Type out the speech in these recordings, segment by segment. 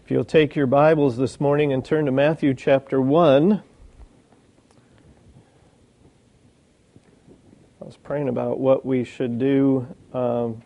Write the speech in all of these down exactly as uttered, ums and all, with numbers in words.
If you'll take your Bibles this morning and turn to Matthew chapter one. I was praying about what we should do um,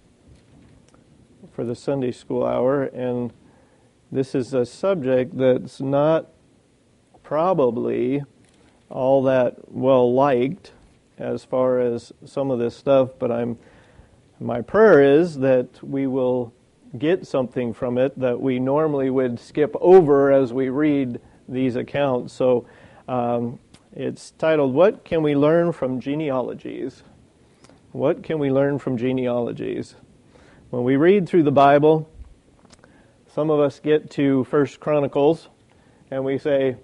for the Sunday school hour, and this is a subject that's not probably all that well liked as far as some of this stuff, but I'm my prayer is that we will get something from it that we normally would skip over as we read these accounts. So um, it's titled, What Can We Learn from Genealogies? What can we learn from genealogies? When we read through the Bible, some of us get to First Chronicles and we say,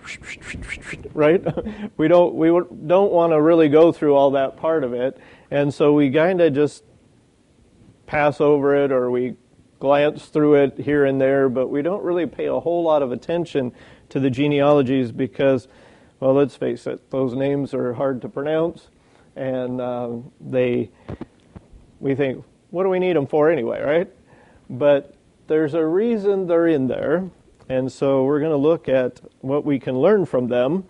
right? we don't we don't want to really go through all that part of it, and so we kind of just pass over it, or we glance through it here and there, but we don't really pay a whole lot of attention to the genealogies because, well, let's face it, those names are hard to pronounce, and uh, they, we think, what do we need them for anyway, right? But there's a reason they're in there, and so we're going to look at what we can learn from them.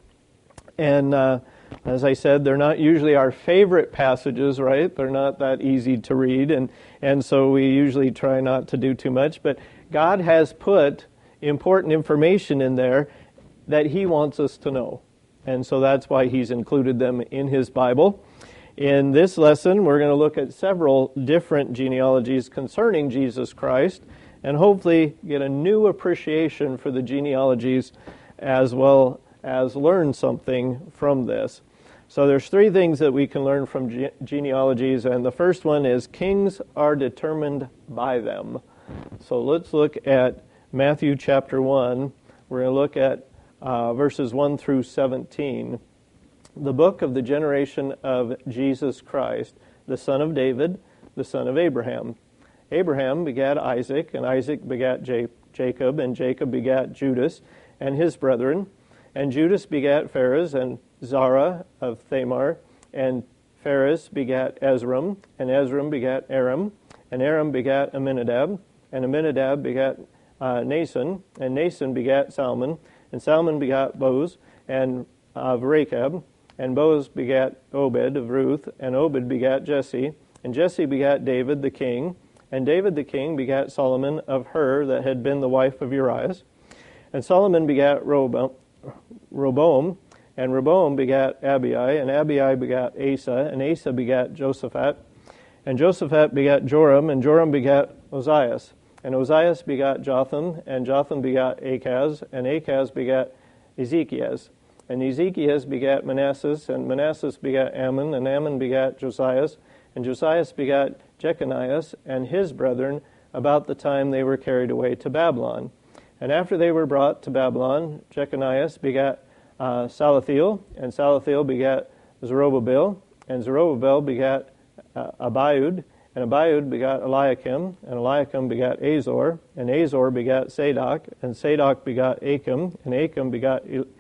And uh, as I said, they're not usually our favorite passages, right? They're not that easy to read, and, and so we usually try not to do too much. But God has put important information in there that He wants us to know. And so that's why He's included them in His Bible. In this lesson, we're going to look at several different genealogies concerning Jesus Christ, and hopefully get a new appreciation for the genealogies as well as learn something from this. So there's three things that we can learn from ge- genealogies, and the first one is kings are determined by them. So let's look at Matthew chapter one. We're going to look at uh, verses one through seventeen. The book of the generation of Jesus Christ, the son of David, the son of Abraham. Abraham begat Isaac, and Isaac begat J- Jacob, and Jacob begat Judas and his brethren. And Judas begat Phares and Zara of Thamar, and Phares begat Ezram, and Ezram begat Aram, and Aram begat Aminadab, and Aminadab begat uh, Nason, and Nason begat Salmon, and Salmon begat Boaz, and of Rechab, and Boaz begat Obed of Ruth, and Obed begat Jesse, and Jesse begat David the king, and David the king begat Solomon of her that had been the wife of Urias, and Solomon begat Rehoboam, Rehoboam, and Rehoboam begat Abiai, and Abiai begat Asa, and Asa begat Josaphat, and Josaphat begat Joram, and Joram begat Ozias, and Ozias begat Jotham, and Jotham begat Achaz, and Achaz begat Ezekias, and Ezekias begat Manasseh, and Manasseh begat Ammon, and Ammon begat Josias, and Josias begat Jechonias and his brethren about the time they were carried away to Babylon. And after they were brought to Babylon, Jechonias begat uh, Salathiel, and Salathiel begat Zerubbabel, and Zerubbabel begat uh, Abiud, and Abiud begat Eliakim, and Eliakim begat Azor, and Azor begat Sadok, and Sadok begat Achim, and Achim begat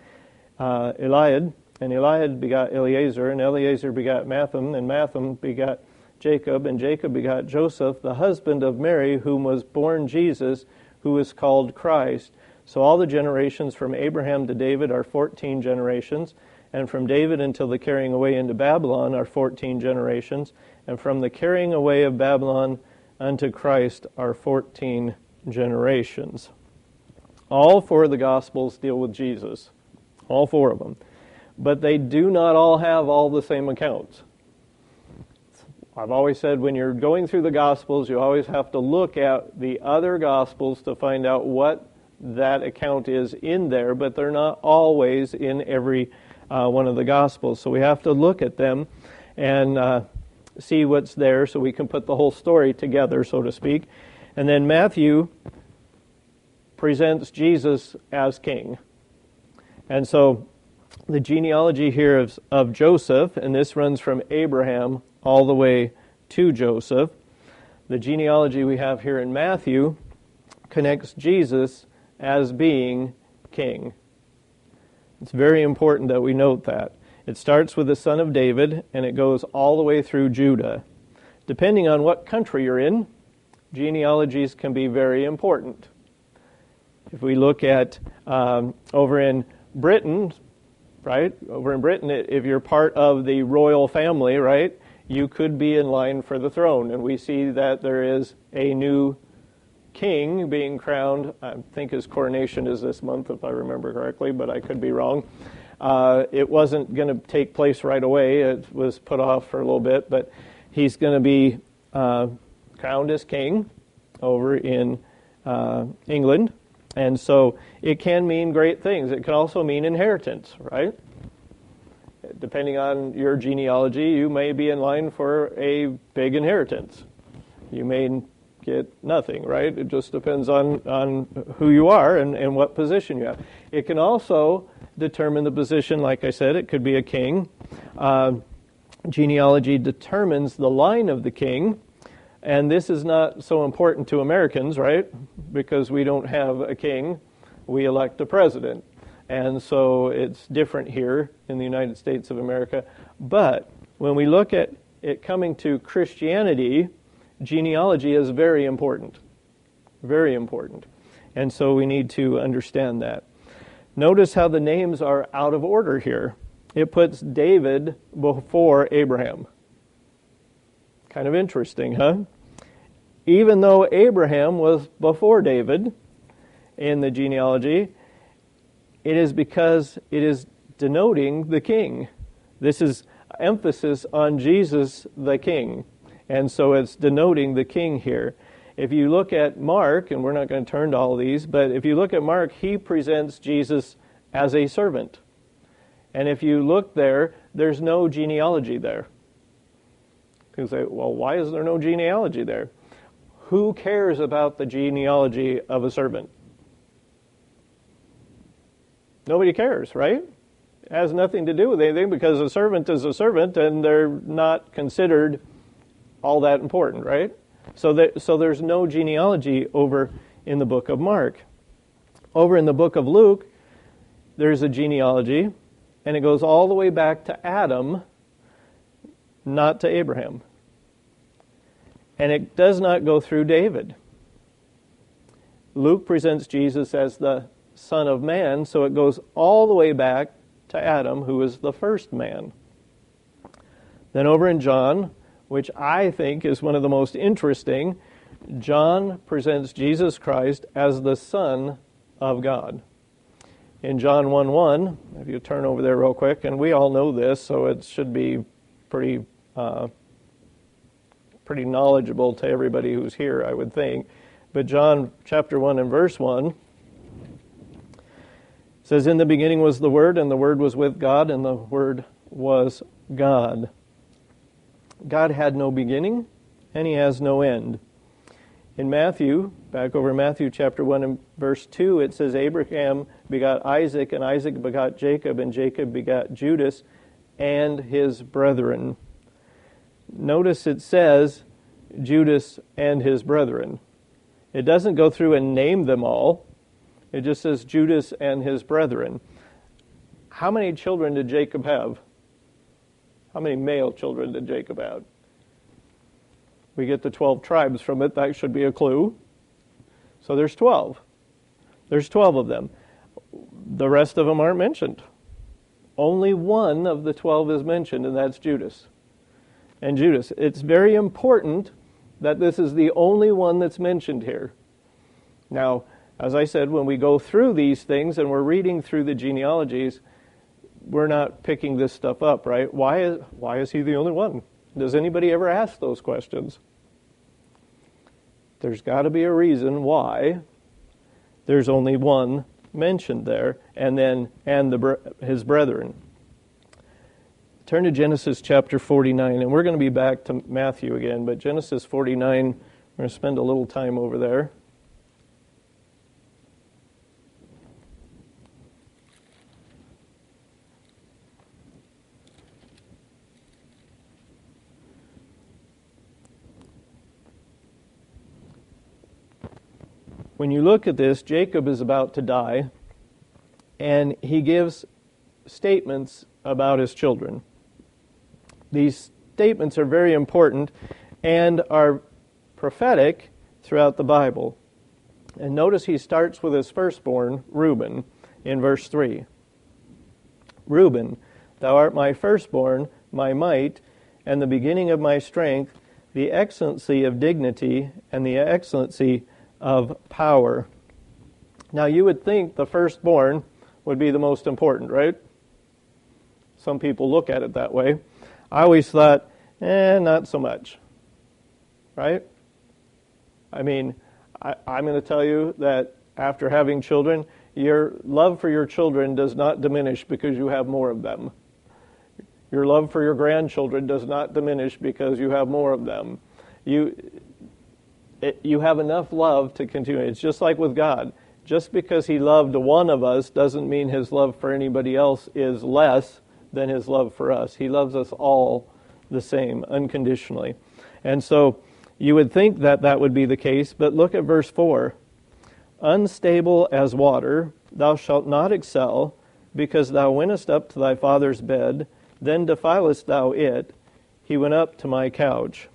uh, Eliad, and Eliad begat Eleazar, and Eleazar begat Matham, and Matham begat Jacob, and Jacob begat Joseph, the husband of Mary, whom was born Jesus, who is called Christ. So all the generations from Abraham to David are fourteen generations, and from David until the carrying away into Babylon are fourteen generations, and from the carrying away of Babylon unto Christ are fourteen generations. All four of the Gospels deal with Jesus, all four of them, but they do not all have all the same accounts. I've always said when you're going through the Gospels, you always have to look at the other Gospels to find out what that account is in there, but they're not always in every uh, one of the Gospels. So we have to look at them and uh, see what's there so we can put the whole story together, so to speak. And then Matthew presents Jesus as king. And so the genealogy here of, of Joseph, and this runs from Abraham all the way to Joseph. The genealogy we have here in Matthew connects Jesus as being king. It's very important that we note that. It starts with the son of David, and it goes all the way through Judah. Depending on what country you're in, genealogies can be very important. If we look at um, over in Britain, right? Over in Britain, if you're part of the royal family, right, you could be in line for the throne. And we see that there is a new king being crowned. I think his coronation is this month, if I remember correctly, but I could be wrong. Uh, it wasn't going to take place right away. It was put off for a little bit, but he's going to be uh, crowned as king over in uh, England. And so it can mean great things. It can also mean inheritance, right? Depending on your genealogy, you may be in line for a big inheritance. You may get nothing, right? It just depends on, on who you are and, and what position you have. It can also determine the position, like I said, it could be a king. Uh, genealogy determines the line of the king. And this is not so important to Americans, right? Because we don't have a king. We elect a president. And so it's different here in the United States of America. But when we look at it coming to Christianity, genealogy is very important. Very important. And so we need to understand that. Notice how the names are out of order here. It puts David before Abraham. Kind of interesting, huh? Even though Abraham was before David in the genealogy, it is because it is denoting the king. This is emphasis on Jesus the king. And so it's denoting the king here. If you look at Mark, and we're not going to turn to all these, but if you look at Mark, he presents Jesus as a servant. And if you look there, there's no genealogy there. You say, well, why is there no genealogy there? Who cares about the genealogy of a servant? Nobody cares, right? It has nothing to do with anything because a servant is a servant and they're not considered all that important, right? So that, so there's no genealogy over in the book of Mark. Over in the book of Luke, there's a genealogy, and it goes all the way back to Adam, not to Abraham. And it does not go through David. Luke presents Jesus as the Son of Man, so it goes all the way back to Adam, who is the first man. Then over in John, which I think is one of the most interesting, John presents Jesus Christ as the Son of God. In John one one, if you turn over there real quick, and we all know this, so it should be pretty uh, pretty knowledgeable to everybody who's here, I would think. But John chapter one and verse one says, "In the beginning was the Word, and the Word was with God, and the Word was God." God had no beginning, and He has no end. In Matthew, back over Matthew chapter one and verse two, it says, "Abraham begot Isaac, and Isaac begot Jacob, and Jacob begot Judas and his brethren." Notice it says Judas and his brethren. It doesn't go through and name them all. It just says Judas and his brethren. How many children did Jacob have? How many male children did Jacob have? We get the twelve tribes from it. That should be a clue. So there's twelve. There's twelve of them. The rest of them aren't mentioned. Only one of the twelve is mentioned, and that's Judas. And Judas. It's very important that this is the only one that's mentioned here. Now, as I said, when we go through these things and we're reading through the genealogies, we're not picking this stuff up, right? Why is, why is he the only one? Does anybody ever ask those questions? There's got to be a reason why there's only one mentioned there, and then and the his brethren. Turn to Genesis chapter forty-nine, and we're going to be back to Matthew again, but Genesis forty-nine, we're going to spend a little time over there. When you look at this, Jacob is about to die, and he gives statements about his children. These statements are very important and are prophetic throughout the Bible. And notice he starts with his firstborn, Reuben, in verse three. Reuben, thou art my firstborn, my might, and the beginning of my strength, the excellency of dignity, and the excellency of power. Now you would think the firstborn would be the most important, right? Some people look at it that way. I always thought, eh, not so much. Right? I mean, I, I'm going to tell you that after having children, your love for your children does not diminish because you have more of them. Your love for your grandchildren does not diminish because you have more of them. You, it, you have enough love to continue. It's just like with God. Just because he loved one of us doesn't mean his love for anybody else is less than his love for us. He loves us all the same, unconditionally. And so you would think that that would be the case, but look at verse four. Unstable as water, thou shalt not excel, because thou wentest up to thy father's bed, then defilest thou it. He went up to my couch.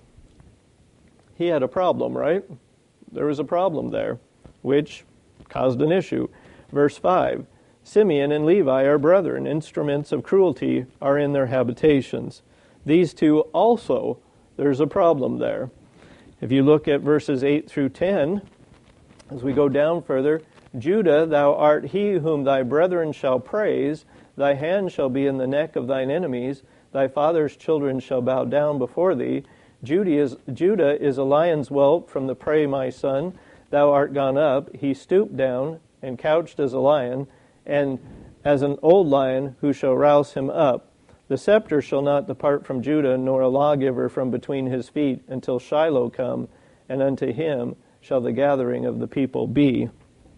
He had a problem, right? There was a problem there, which caused an issue. Verse five, Simeon and Levi are brethren, instruments of cruelty are in their habitations. These two also, there's a problem there. If you look at verses eight through ten, as we go down further, Judah, thou art he whom thy brethren shall praise, thy hand shall be in the neck of thine enemies, thy father's children shall bow down before thee. Judah is, Judah is a lion's whelp from the prey, my son. Thou art gone up, he stooped down, and couched as a lion, and as an old lion, who shall rouse him up? The scepter shall not depart from Judah, nor a lawgiver from between his feet, until Shiloh come, and unto him shall the gathering of the people be.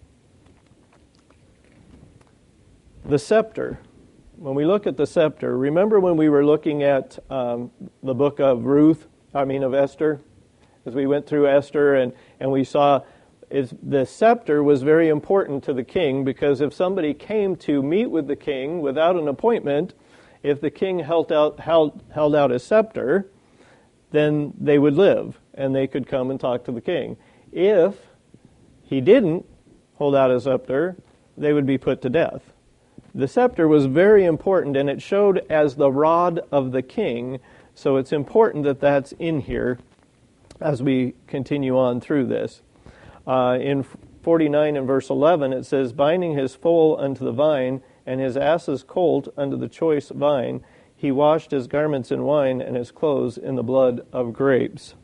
The scepter. When we look at the scepter, remember when we were looking at um, the book of Ruth, I mean of Esther, as we went through Esther and, and we saw is the scepter was very important to the king, because if somebody came to meet with the king without an appointment, if the king held out, held, held out his scepter, then they would live and they could come and talk to the king. If he didn't hold out his scepter, they would be put to death. The scepter was very important, and it showed as the rod of the king, so it's important that that's in here as we continue on through this. Uh, in forty-nine and verse eleven, it says, binding his foal unto the vine, and his ass's colt unto the choice vine, he washed his garments in wine, and his clothes in the blood of grapes.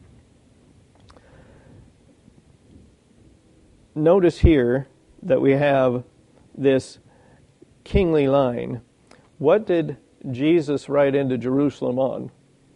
Notice here that we have this kingly line. What did Jesus ride into Jerusalem on?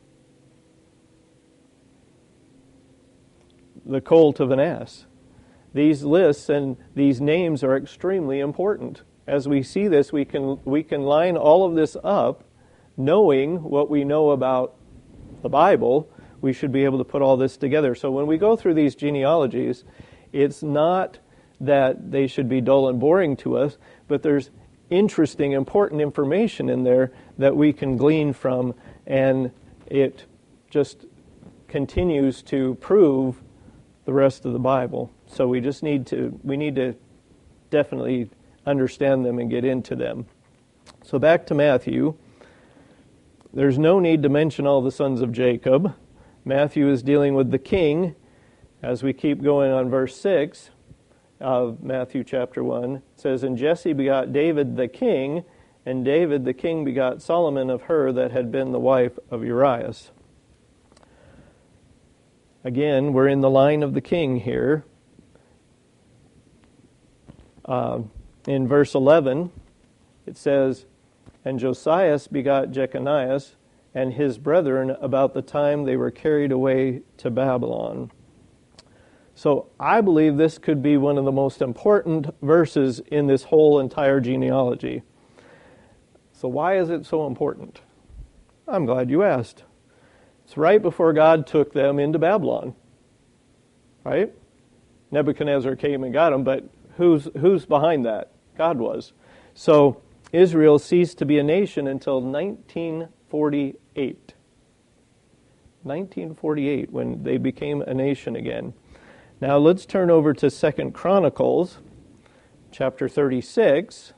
The colt of an ass. These lists and these names are extremely important. As we see this, we can we can line all of this up, knowing what we know about the Bible. We should be able to put all this together. So when we go through these genealogies, it's not that they should be dull and boring to us, but there's interesting, important information in there that we can glean from, and it just continues to prove the rest of the Bible. So we just need to we need to definitely understand them and get into them. So back to Matthew. There's no need to mention all the sons of Jacob. Matthew is dealing with the king. As we keep going on verse six of Matthew chapter one, it says, and Jesse begot David the king, and David the king begot Solomon of her that had been the wife of Urias. Again, we're in the line of the king here. Uh, in verse eleven, it says, and Josias begot Jeconias and his brethren about the time they were carried away to Babylon. So I believe this could be one of the most important verses in this whole entire genealogy. So why is it so important? I'm glad you asked. It's right before God took them into Babylon. Right? Nebuchadnezzar came and got them, but who's who's behind that? God was. So Israel ceased to be a nation until nineteen forty-eight. nineteen forty-eight, when they became a nation again. Now let's turn over to Second Chronicles, chapter thirty-six,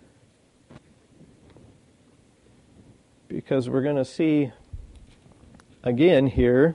because we're going to see again here,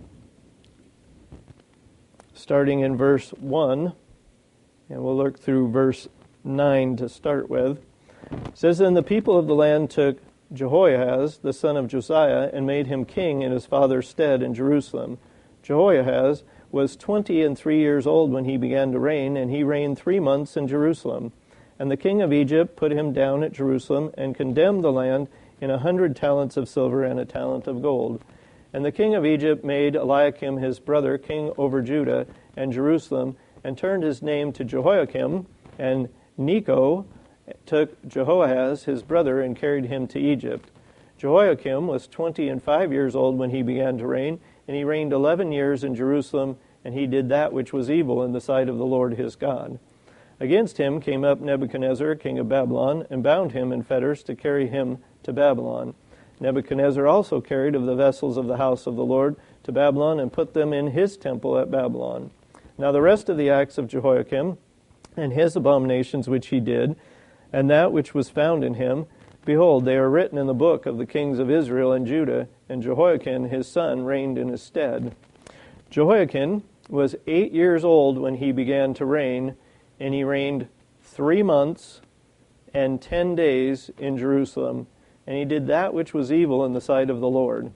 starting in verse one, and we'll look through verse nine to start with. It says, "Then the people of the land took Jehoahaz, the son of Josiah, and made him king in his father's stead in Jerusalem. Jehoahaz was twenty and three years old when he began to reign, and he reigned three months in Jerusalem. And the king of Egypt put him down at Jerusalem, and condemned the land in a hundred talents of silver and a talent of gold. And the king of Egypt made Eliakim his brother king over Judah and Jerusalem, and turned his name to Jehoiakim, and Necho took Jehoahaz his brother and carried him to Egypt. Jehoiakim was twenty and five years old when he began to reign, and he reigned eleven years in Jerusalem, and he did that which was evil in the sight of the Lord his God. Against him came up Nebuchadnezzar, king of Babylon, and bound him in fetters to carry him to Babylon. Nebuchadnezzar also carried of the vessels of the house of the Lord to Babylon, and put them in his temple at Babylon. Now the rest of the acts of Jehoiakim, and his abominations which he did, and that which was found in him, behold, they are written in the book of the kings of Israel and Judah, and Jehoiakim his son reigned in his stead. Jehoiakim was eight years old when he began to reign, and he reigned three months and ten days in Jerusalem, and he did that which was evil in the sight of the Lord."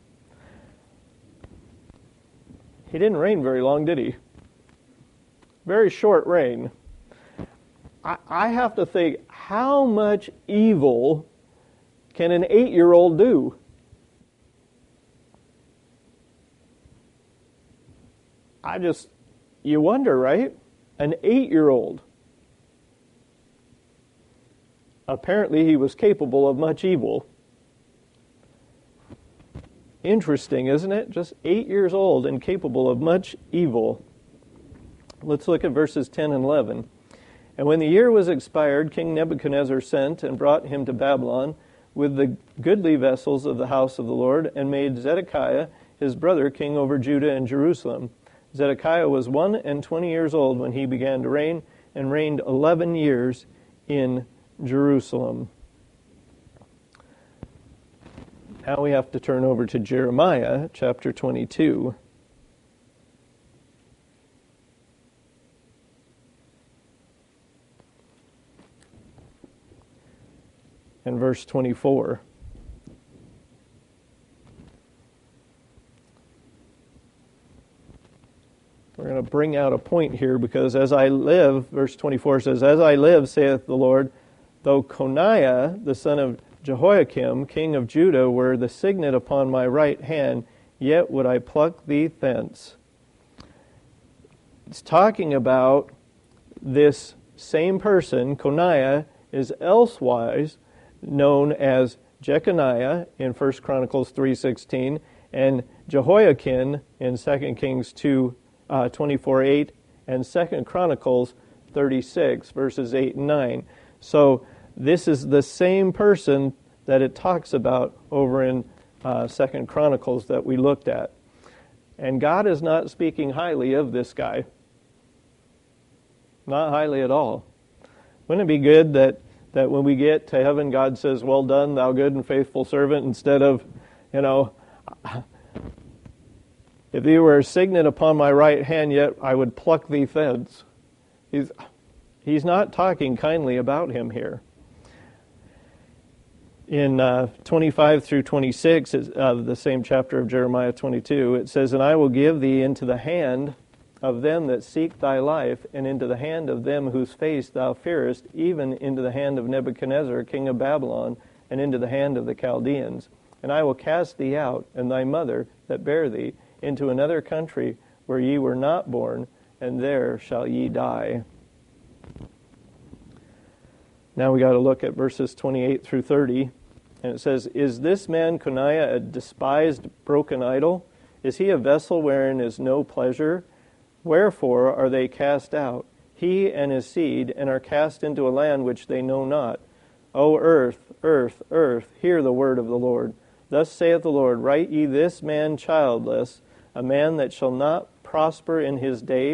He didn't reign very long, did he? Very short reign. I, I have to think, how much evil can an eight-year-old do? I just, you wonder, right? An eight-year-old. Apparently he was capable of much evil. Interesting, isn't it? Just eight years old and capable of much evil. Let's look at verses ten and eleven. "And when the year was expired, King Nebuchadnezzar sent and brought him to Babylon with the goodly vessels of the house of the Lord, and made Zedekiah his brother king over Judah and Jerusalem. Zedekiah was one and twenty years old when he began to reign, and reigned eleven years in Jerusalem." Now we have to turn over to Jeremiah chapter twenty-two. And verse twenty-four. We're going to bring out a point here, because as I live, verse twenty-four says, "As I live, saith the Lord, though Coniah, the son of Jehoiakim, king of Judah, were the signet upon my right hand, yet would I pluck thee thence." It's talking about this same person. Coniah is elsewise known as Jeconiah in First Chronicles three sixteen, and Jehoiakim in Second Kings two twenty-four eight, and Second Chronicles thirty-six verses eight and nine. So this is the same person that it talks about over in uh, Second Chronicles that we looked at. And God is not speaking highly of this guy. Not highly at all. Wouldn't it be good that that when we get to heaven, God says, "Well done, thou good and faithful servant," instead of, you know, "If thee were a signet upon my right hand, yet I would pluck thee thence." He's, he's not talking kindly about him here. In uh, twenty-five through twenty-six of the same chapter of Jeremiah twenty-two, it says, "And I will give thee into the hand of them that seek thy life, and into the hand of them whose face thou fearest, even into the hand of Nebuchadnezzar, king of Babylon, and into the hand of the Chaldeans. And I will cast thee out, and thy mother that bare thee, into another country where ye were not born, and there shall ye die." Now we got to look at verses twenty-eight through thirty. And it says, "Is this man Coniah a despised broken idol? Is he a vessel wherein is no pleasure? Wherefore are they cast out, he and his seed, and are cast into a land which they know not? O earth, earth, earth, hear the word of the Lord. Thus saith the Lord, write ye this man childless, a man that shall not prosper in his days,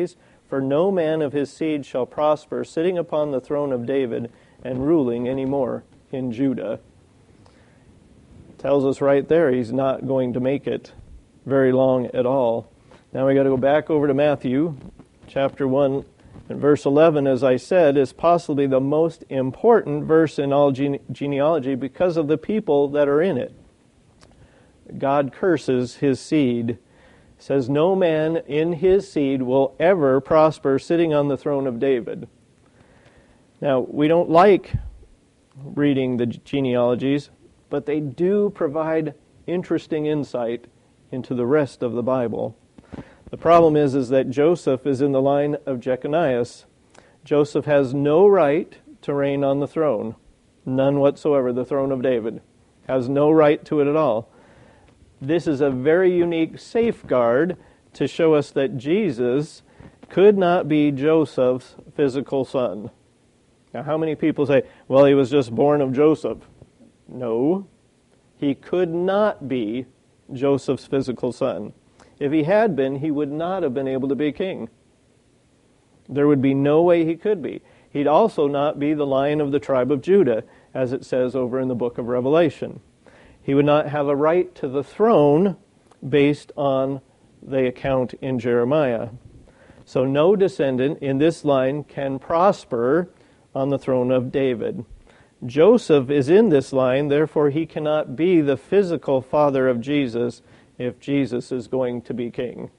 For no man of his seed shall prosper, sitting upon the throne of David and ruling any more in Judah. Tells us right there he's not going to make it very long at all. Now we got to go back over to Matthew chapter one and verse eleven, as I said, is possibly the most important verse in all gene- genealogy because of the people that are in it. God curses his seed. Says no man in his seed will ever prosper sitting on the throne of David. Now, we don't like reading the genealogies, but they do provide interesting insight into the rest of the Bible. The problem is, is that Joseph is in the line of Jeconias. Joseph has no right to reign on the throne. None whatsoever, the throne of David. Has no right to it at all. This is a very unique safeguard to show us that Jesus could not be Joseph's physical son. Now, how many people say, well, he was just born of Joseph? No, he could not be Joseph's physical son. If he had been, he would not have been able to be king. There would be no way he could be. He'd also not be the Lion of the tribe of Judah, as it says over in the book of Revelation. He would not have a right to the throne based on the account in Jeremiah. So no descendant in this line can prosper on the throne of David. Joseph is in this line, therefore he cannot be the physical father of Jesus if Jesus is going to be king.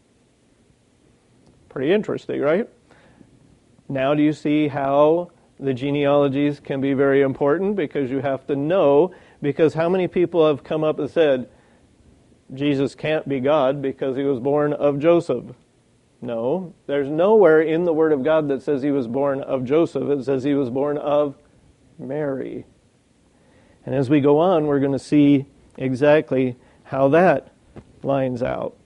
Pretty interesting, right? Now do you see how the genealogies can be very important? Because you have to know, because how many people have come up and said, Jesus can't be God because he was born of Joseph? No, there's nowhere in the Word of God that says he was born of Joseph. It says he was born of Mary. And as we go on, we're going to see exactly how that lines out.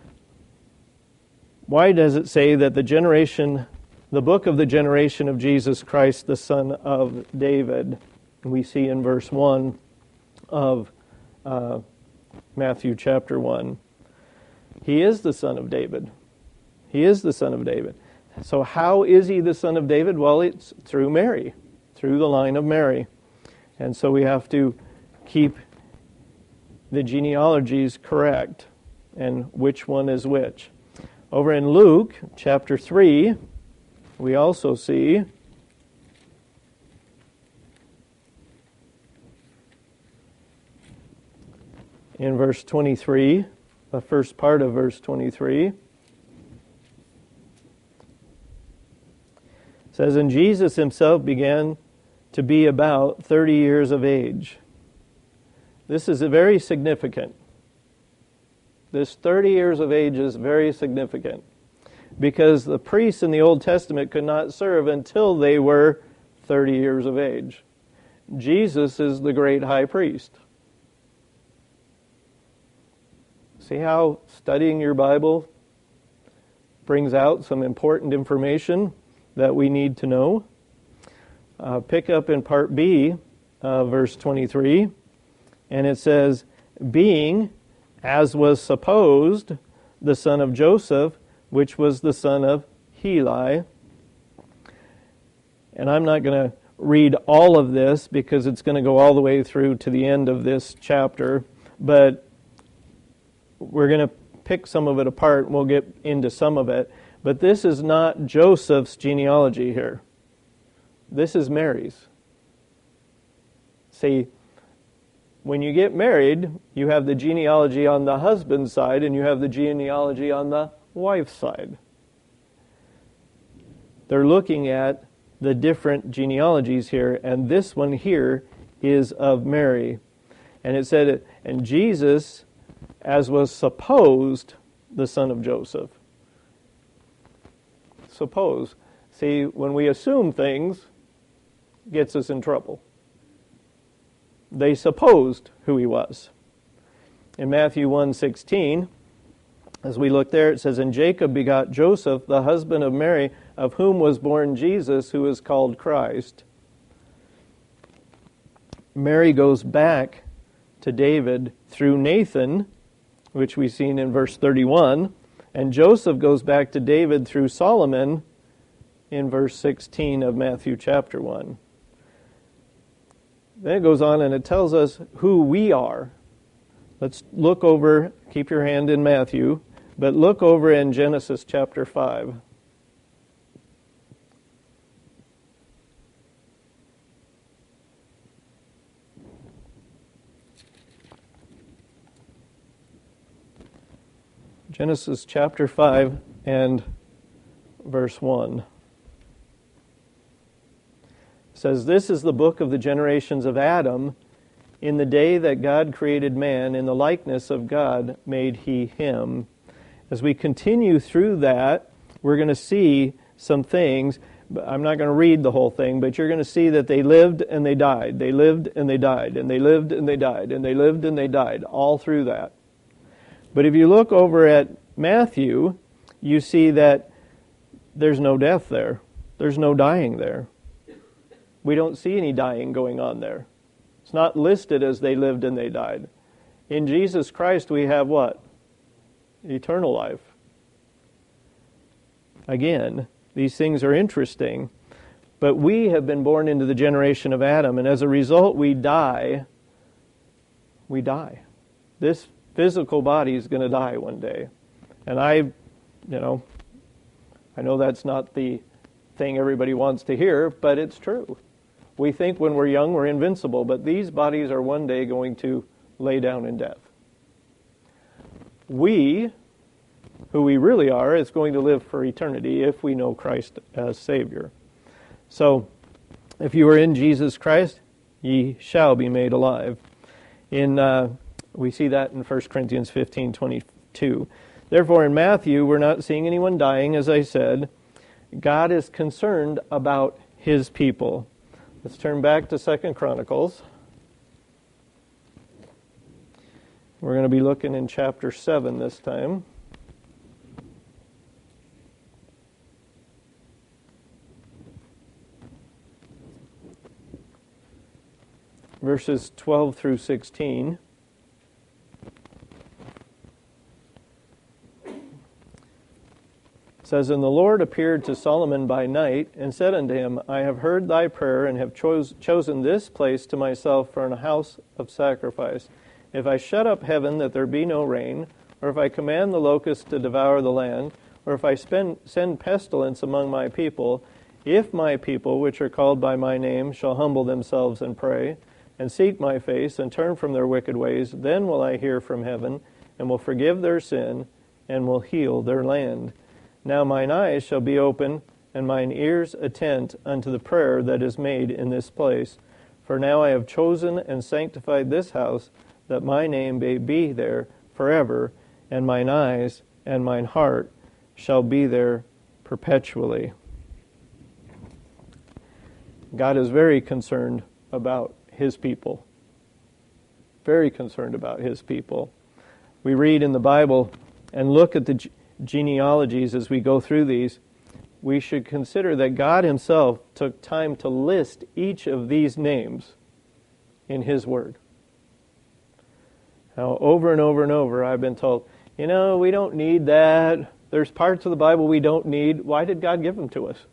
Why does it say that the generation, the book of the generation of Jesus Christ, the son of David, we see in verse one of uh, Matthew chapter one. He is the son of David. He is the son of David. So how is he the son of David? Well, it's through Mary, through the line of Mary. And so we have to keep the genealogies correct and which one is which. Over in Luke chapter three, we also see in verse twenty-three, the first part of verse twenty-three, says, and Jesus himself began to be about thirty years of age. This is very significant. This thirty years of age is very significant because the priests in the Old Testament could not serve until they were thirty years of age. Jesus is the great high priest. See how studying your Bible brings out some important information that we need to know? Uh, pick up in part B, uh, verse twenty-three, and it says, being, as was supposed, the son of Joseph, which was the son of Heli. And I'm not going to read all of this because it's going to go all the way through to the end of this chapter, but we're going to pick some of it apart and we'll get into some of it. But this is not Joseph's genealogy here. This is Mary's. See, when you get married, you have the genealogy on the husband's side and you have the genealogy on the wife's side. They're looking at the different genealogies here, and this one here is of Mary. And it said, and Jesus, as was supposed, the son of Joseph. Suppose. See, when we assume things, it gets us in trouble. They supposed who he was. In Matthew one sixteen, as we look there, it says, and Jacob begot Joseph, the husband of Mary, of whom was born Jesus, who is called Christ. Mary goes back to David through Nathan, which we've seen in verse thirty-one, And Joseph goes back to David through Solomon in verse sixteen of Matthew chapter one. Then it goes on and it tells us who we are. Let's look over, keep your hand in Matthew, but look over in Genesis chapter five. Genesis chapter five and verse one. It says, "This is the book of the generations of Adam. In the day that God created man, in the likeness of God made he him." As we continue through that, we're going to see some things. I'm not going to read the whole thing, but you're going to see that they lived and they died. They lived and they died, and they lived and they died, and they lived and they died, all through that. But if you look over at Matthew, you see that there's no death there. There's no dying there. We don't see any dying going on there. It's not listed as they lived and they died. In Jesus Christ we have what? Eternal life. Again, these things are interesting, but we have been born into the generation of Adam, and as a result we die. We die. This physical body is going to die one day. And I, you know, I know that's not the thing everybody wants to hear, but it's true. We think when we're young we're invincible, but these bodies are one day going to lay down in death. We, who we really are, is going to live for eternity if we know Christ as Savior. So, if you are in Jesus Christ, ye shall be made alive. In uh, we see that in First Corinthians fifteen twenty-two. Therefore, in Matthew, we're not seeing anyone dying, as I said. God is concerned about His people. Let's turn back to Second Chronicles. We're going to be looking in chapter seven this time. Verses twelve through sixteen. It says, "And the Lord appeared to Solomon by night, and said unto him, I have heard thy prayer, and have chose, chosen this place to myself for an house of sacrifice. If I shut up heaven that there be no rain, or if I command the locusts to devour the land, or if I spend, send pestilence among my people, if my people, which are called by my name, shall humble themselves and pray, and seek my face, and turn from their wicked ways, then will I hear from heaven, and will forgive their sin, and will heal their land. Now mine eyes shall be open, and mine ears attent unto the prayer that is made in this place. For now I have chosen and sanctified this house, that my name may be there forever, and mine eyes and mine heart shall be there perpetually." God is very concerned about His people. Very concerned about His people. We read in the Bible and look at the ge- genealogies as we go through these. We should consider that God Himself took time to list each of these names in His Word. Now, over and over and over, I've been told, you know, we don't need that. There's parts of the Bible we don't need. Why did God give them to us?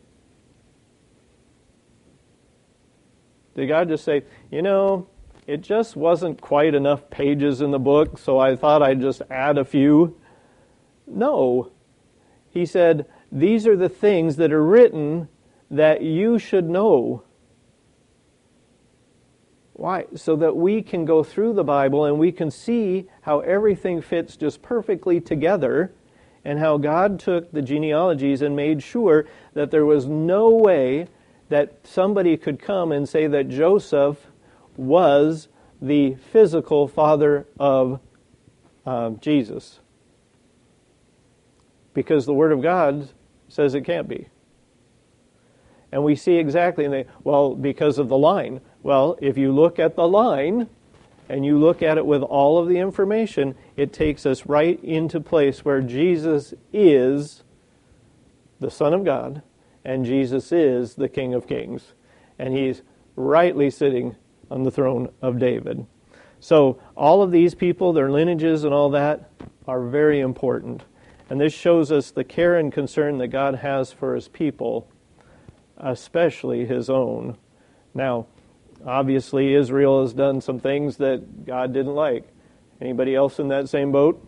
Did God just say, you know, it just wasn't quite enough pages in the book, so I thought I'd just add a few? No. He said, these are the things that are written that you should know. Why? So that we can go through the Bible and we can see how everything fits just perfectly together, and how God took the genealogies and made sure that there was no way that somebody could come and say that Joseph was the physical father of uh, Jesus. Because the Word of God says it can't be. And we see exactly, and they, well, because of the line. Well, if you look at the line, and you look at it with all of the information, it takes us right into place where Jesus is the Son of God, and Jesus is the King of Kings. And He's rightly sitting on the throne of David. So all of these people, their lineages and all that, are very important. And this shows us the care and concern that God has for his people, especially his own. Now, obviously, Israel has done some things that God didn't like. Anybody else in that same boat?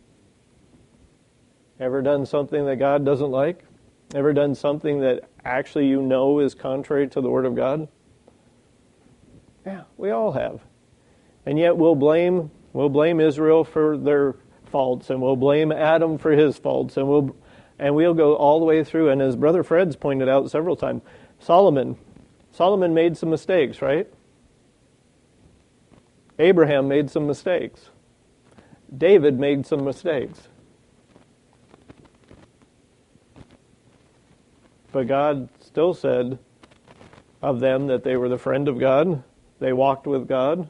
Ever done something that God doesn't like? Ever done something that actually you know is contrary to the Word of God? Yeah, we all have. And yet we'll blame we'll blame Israel for their faults, and we'll blame Adam for his faults, and we'll and we'll go all the way through. And as Brother Fred's pointed out several times, Solomon, Solomon made some mistakes, right? Abraham made some mistakes. David made some mistakes. But God still said of them that they were the friend of God. They walked with God.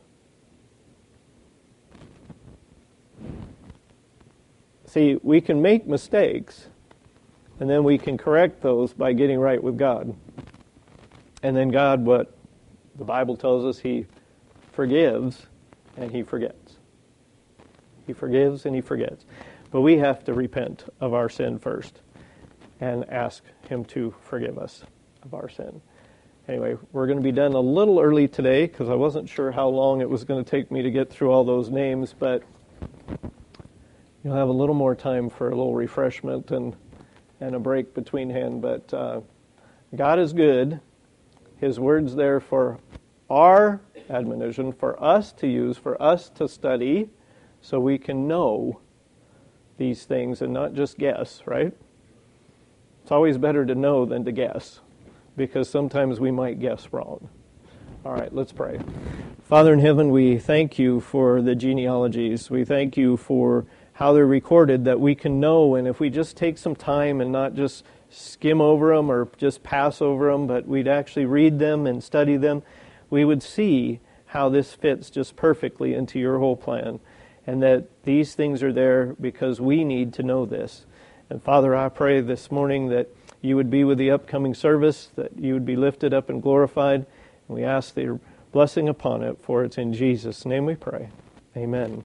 See, we can make mistakes, and then we can correct those by getting right with God. And then God, what the Bible tells us, he forgives and he forgets. He forgives and he forgets. But we have to repent of our sin first and ask him to forgive us of our sin. Anyway, we're going to be done a little early today because I wasn't sure how long it was going to take me to get through all those names, but you'll have a little more time for a little refreshment and, and a break between hand. But uh, God is good. His word's there for our admonition, for us to use, for us to study, so we can know these things and not just guess, right? It's always better to know than to guess, because sometimes we might guess wrong. All right, let's pray. Father in heaven, we thank you for the genealogies. We thank you for how they're recorded, that we can know, and if we just take some time and not just skim over them or just pass over them, but we'd actually read them and study them, we would see how this fits just perfectly into your whole plan, and that these things are there because we need to know this. And Father, I pray this morning that you would be with the upcoming service, that you would be lifted up and glorified. And we ask your blessing upon it, for it's in Jesus' name we pray. Amen.